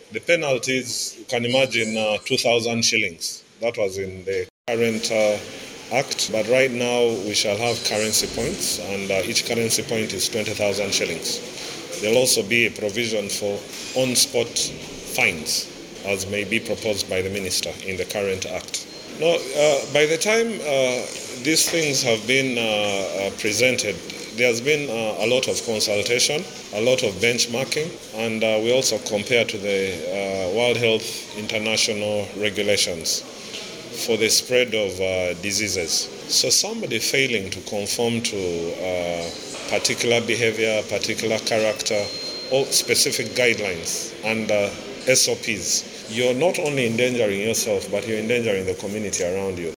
The penalties, you can imagine, 2,000 shillings. That was in the current act, but right now we shall have currency points, and each currency point is 20,000 shillings. There will also be a provision for on-spot fines, as may be proposed by the minister in the current act. Now, by the time these things have been presented, there has been a lot of consultation, a lot of benchmarking, and we also compare to the World Health International regulations for the spread of diseases. So somebody failing to conform to particular behavior, particular character, or specific guidelines and SOPs, you're not only endangering yourself, but you're endangering the community around you.